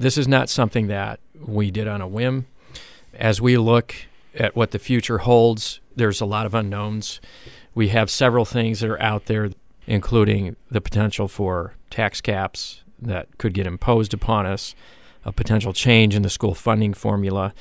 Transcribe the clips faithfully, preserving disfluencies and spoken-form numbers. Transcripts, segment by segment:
This is not something that we did on a whim. As we look at what the future holds, there's a lot of unknowns. We have several things that are out there, including the potential for tax caps that could get imposed upon us, a potential change in the school funding formula,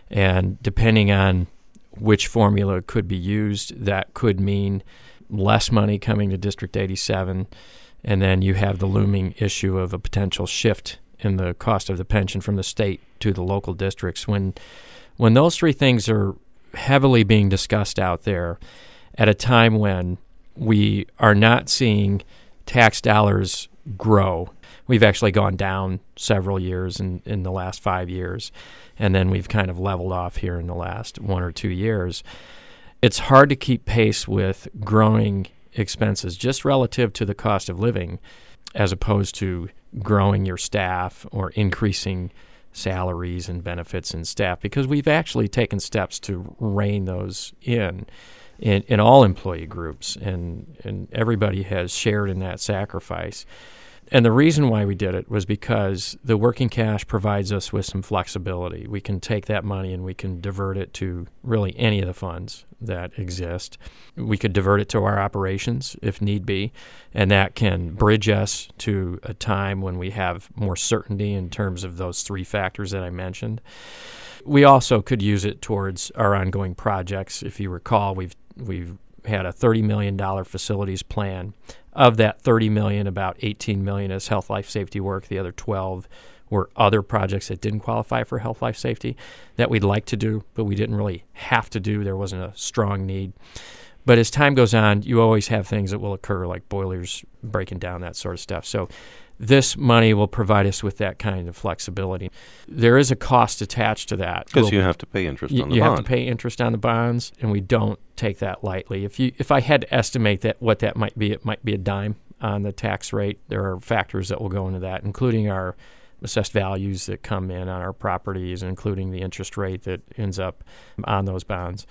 and depending on which formula could be used, that could mean less money coming to District eighty-seven, and then you have the looming issue of a potential shift in the cost of the pension from the state to the local districts. When when those three things are heavily being discussed out there at a time when we are not seeing tax dollars grow. We've actually gone down several years in, in the last five years, and then we've kind of leveled off here in the last one or two years. It's hard to keep pace with growing expenses just relative to the cost of living as opposed to growing your staff or increasing salaries and benefits and staff, because we've actually taken steps to rein those in in, in all employee groups, and, and everybody has shared in that sacrifice. And the reason why we did it was because the working cash provides us with some flexibility. We can take that money and we can divert it to really any of the funds that exist. We could divert it to our operations if need be, and that can bridge us to a time when we have more certainty in terms of those three factors that I mentioned. We also could use it towards our ongoing projects. If you recall, we've we've had a thirty million dollars facilities plan. Of that thirty million dollars, about eighteen million dollars is health, life, safety work. The other twelve were other projects that didn't qualify for health, life, safety that we'd like to do, but we didn't really have to do. There wasn't a strong need. But as time goes on, you always have things that will occur, like boilers breaking down, that sort of stuff. So this money will provide us with that kind of flexibility. There is a cost attached to that. Because we'll, you have to pay interest you, on the you bond. You have to pay interest on the bonds, and we don't take that lightly. If you, if I had to estimate that what that might be, it might be a dime on the tax rate. There are factors that will go into that, including our assessed values that come in on our properties, including the interest rate that ends up on those bonds.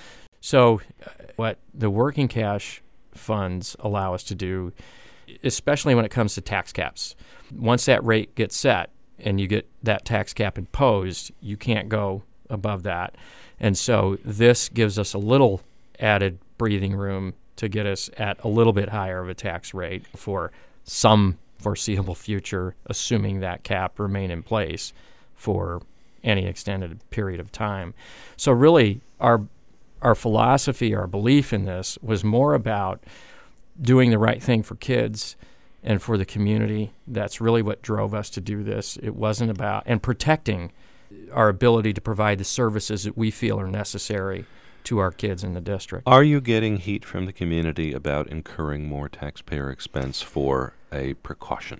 So what the working cash funds allow us to do, especially when it comes to tax caps, once that rate gets set and you get that tax cap imposed, you can't go above that. And so this gives us a little added breathing room to get us at a little bit higher of a tax rate for some foreseeable future, assuming that cap remain in place for any extended period of time. So really, our our philosophy, our belief in this was more about doing the right thing for kids and for the community. That's really what drove us to do this. It wasn't about, and protecting our ability to provide the services that we feel are necessary to our kids in the district. Are you getting heat from the community about incurring more taxpayer expense for a precaution?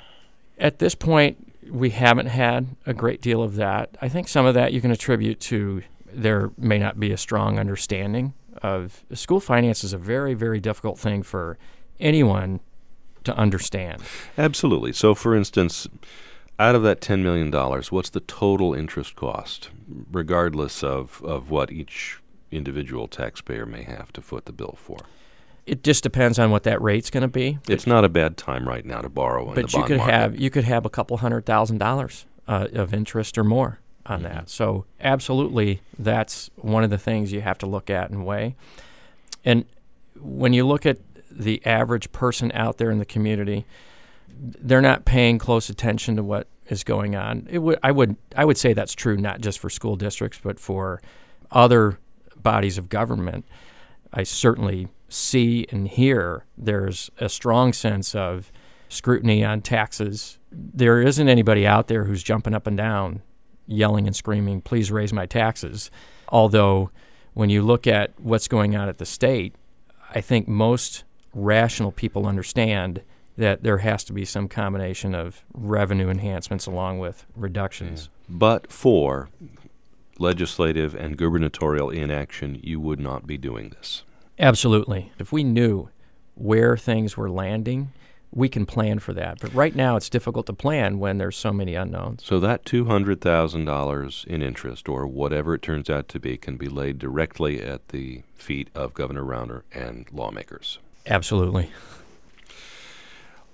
At this point, we haven't had a great deal of that. I think some of that you can attribute to there may not be a strong understanding of school finance is a very, very difficult thing for anyone to understand. Absolutely. So, for instance, out of that ten million dollars, what's the total interest cost, regardless of, of what each individual taxpayer may have to foot the bill for? It just depends on what that rate's going to be. It's not a bad time right now to borrow in the but bond you could market. have you could have a couple hundred thousand dollars uh, of interest or more on Mm-hmm. that. So absolutely, that's one of the things you have to look at and weigh. And when you look at the average person out there in the community, they're not paying close attention to what is going on. It would I would I would say that's true not just for school districts, but for other bodies of government. I certainly see and hear there's a strong sense of scrutiny on taxes. There isn't anybody out there who's jumping up and down, yelling and screaming, please raise my taxes. Although when you look at what's going on at the state, I think most rational people understand that there has to be some combination of revenue enhancements along with reductions. Yeah. But for legislative and gubernatorial inaction, you would not be doing this. Absolutely. If we knew where things were landing, we can plan for that. But right now it's difficult to plan when there's so many unknowns. So that two hundred thousand dollars in interest, or whatever it turns out to be, can be laid directly at the feet of Governor Rauner and lawmakers. Absolutely.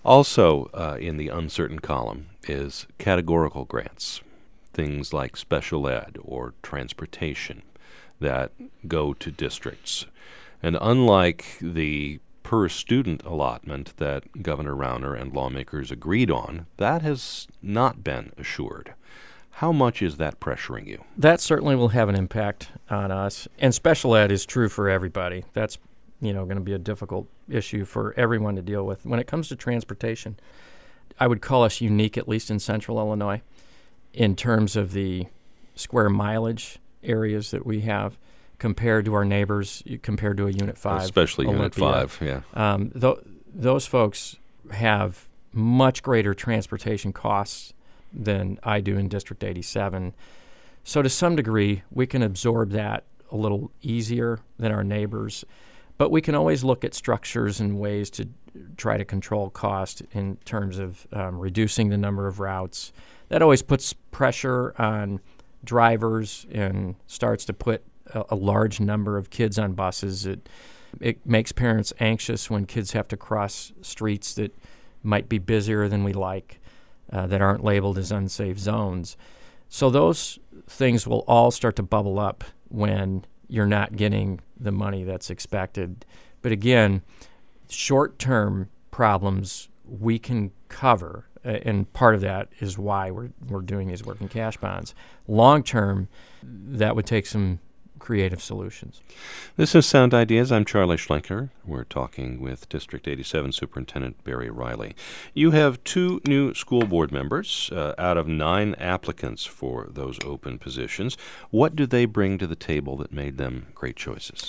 Also, uh, in the uncertain column is categorical grants, things like special ed or transportation that go to districts. And unlike the per-student allotment that Governor Rauner and lawmakers agreed on, that has not been assured. How much is that pressuring you? That certainly will have an impact on us. And special ed is true for everybody. That's, you know, going to be a difficult issue for everyone to deal with. When it comes to transportation, I would call us unique, at least in central Illinois, in terms of the square mileage areas that we have compared to our neighbors, compared to a Unit five. Especially Olympia. Unit five, yeah. Um, th- those folks have much greater transportation costs than I do in District eighty-seven. So to some degree, we can absorb that a little easier than our neighbors. But we can always look at structures and ways to try to control cost in terms of um, reducing the number of routes. That always puts pressure on drivers and starts to put a, a large number of kids on buses. It, it makes parents anxious when kids have to cross streets that might be busier than we like, uh, that aren't labeled as unsafe zones. So those things will all start to bubble up when you're not getting the money that's expected. But again, short-term problems we can cover, uh, and part of that is why we're we're doing these working cash bonds. Long-term, that would take some creative solutions. This is Sound Ideas. I'm Charlie Schlenker. We're talking with District eighty-seven Superintendent Barry Riley. You have two new school board members uh, out of nine applicants for those open positions. What do they bring to the table that made them great choices?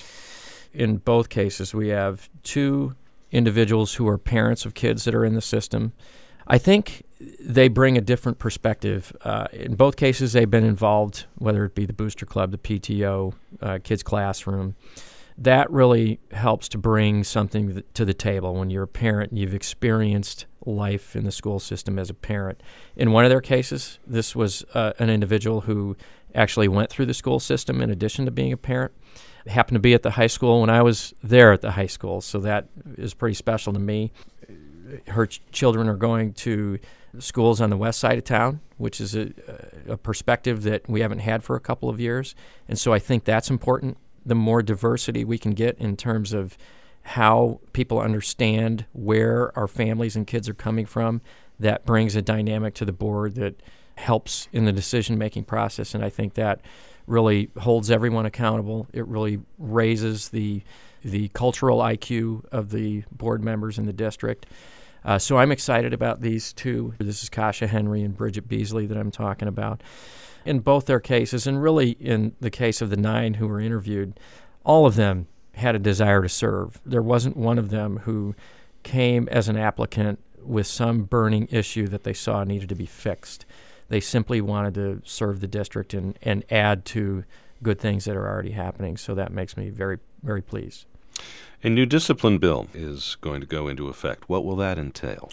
In both cases, we have two individuals who are parents of kids that are in the system. I think they bring a different perspective. Uh, in both cases, they've been involved, whether it be the Booster Club, the P T O, uh, Kids Classroom. That really helps to bring something th- to the table when you're a parent and you've experienced life in the school system as a parent. In one of their cases, this was uh, an individual who actually went through the school system in addition to being a parent. It happened to be at the high school when I was there at the high school, so that is pretty special to me. Her ch- children are going to schools on the west side of town, which is a, a perspective that we haven't had for a couple of years. And so I think that's important. The more diversity we can get in terms of how people understand where our families and kids are coming from, that brings a dynamic to the board that helps in the decision-making process. And I think that really holds everyone accountable. It really raises the the cultural I Q of the board members in the district. Uh, so I'm excited about these two. This is Kasha Henry and Bridget Beasley that I'm talking about. In both their cases, and really in the case of the nine who were interviewed, all of them had a desire to serve. There wasn't one of them who came as an applicant with some burning issue that they saw needed to be fixed. They simply wanted to serve the district and, and add to good things that are already happening. So that makes me very, very pleased. A new discipline bill is going to go into effect. What will that entail?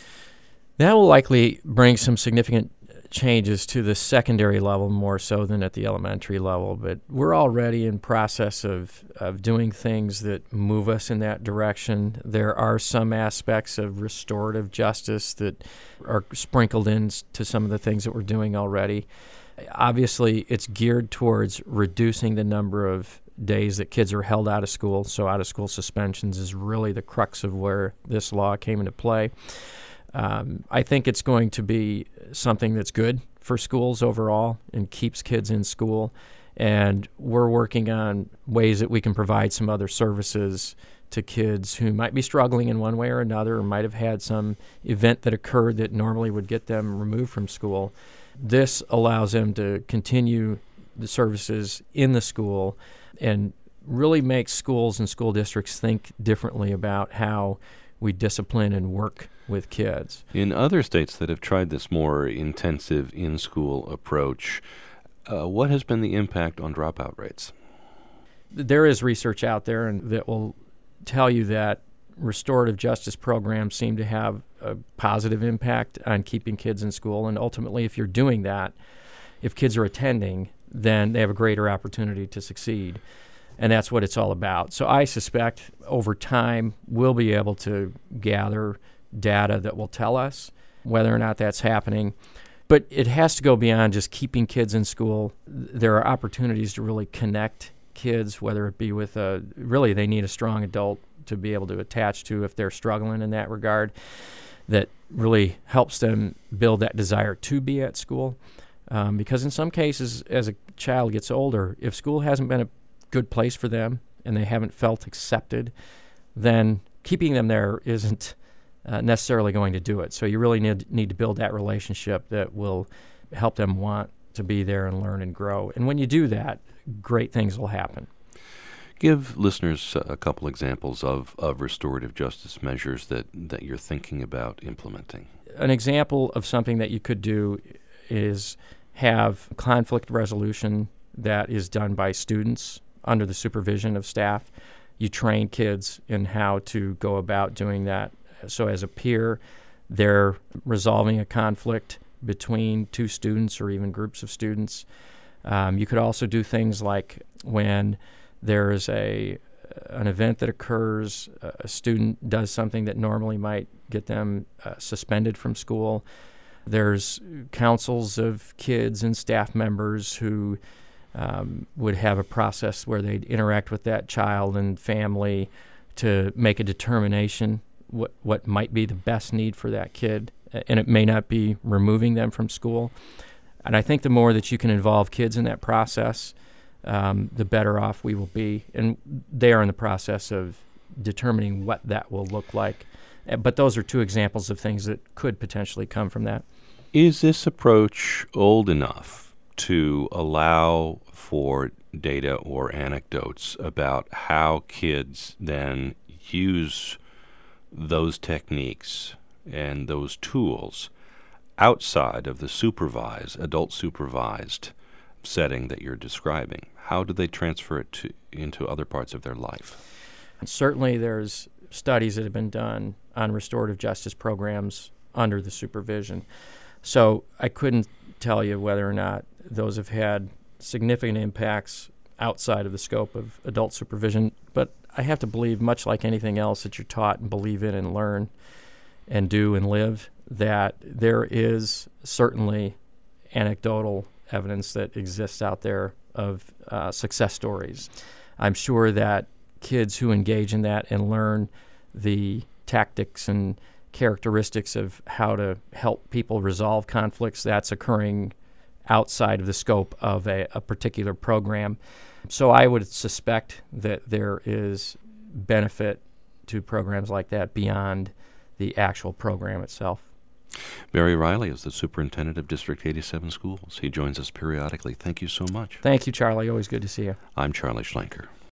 That will likely bring some significant changes to the secondary level more so than at the elementary level, but we're already in process of, of doing things that move us in that direction. There are some aspects of restorative justice that are sprinkled into some of the things that we're doing already. Obviously, it's geared towards reducing the number of days that kids are held out of school, so out-of-school suspensions is really the crux of where this law came into play. Um, I think it's going to be something that's good for schools overall and keeps kids in school. And we're working on ways that we can provide some other services to kids who might be struggling in one way or another or might have had some event that occurred that normally would get them removed from school. This allows them to continue the services in the school and really makes schools and school districts think differently about how we discipline and work with kids. In other states that have tried this more intensive in-school approach, uh, what has been the impact on dropout rates? There is research out there and that will tell you that restorative justice programs seem to have a positive impact on keeping kids in school. And ultimately, if you're doing that, if kids are attending, then they have a greater opportunity to succeed. And that's what it's all about. So I suspect over time we'll be able to gather data that will tell us whether or not that's happening. But it has to go beyond just keeping kids in school. There are opportunities to really connect kids, whether it be with a, really they need a strong adult to be able to attach to if they're struggling in that regard, that really helps them build that desire to be at school. Um, because in some cases, as a child gets older, if school hasn't been a good place for them and they haven't felt accepted, then keeping them there isn't uh, necessarily going to do it. So you really need, need to build that relationship that will help them want to be there and learn and grow. And when you do that, great things will happen. Give listeners a couple examples of, of restorative justice measures that, that you're thinking about implementing. An example of something that you could do is have conflict resolution that is done by students under the supervision of staff. You train kids in how to go about doing that. So as a peer, they're resolving a conflict between two students or even groups of students. Um, you could also do things like when there is a an event that occurs, a student does something that normally might get them uh, suspended from school. There's councils of kids and staff members who um, would have a process where they'd interact with that child and family to make a determination what what might be the best need for that kid. And it may not be removing them from school. And I think the more that you can involve kids in that process, um, the better off we will be. And they are in the process of determining what that will look like. But those are two examples of things that could potentially come from that. Is this approach old enough to allow for data or anecdotes about how kids then use those techniques and those tools outside of the supervised, adult supervised setting that you're describing? How do they transfer it to, into other parts of their life? And certainly there's studies that have been done on restorative justice programs under the supervision. So I couldn't tell you whether or not those have had significant impacts outside of the scope of adult supervision, but I have to believe, much like anything else that you're taught and believe in and learn and do and live, that there is certainly anecdotal evidence that exists out there of uh, success stories. I'm sure that kids who engage in that and learn the tactics and characteristics of how to help people resolve conflicts, that's occurring outside of the scope of a, a particular program. So I would suspect that there is benefit to programs like that beyond the actual program itself. Barry Riley is the superintendent of District eighty-seven Schools. He joins us periodically. Thank you so much. Thank you, Charlie. Always good to see you. I'm Charlie Schlenker.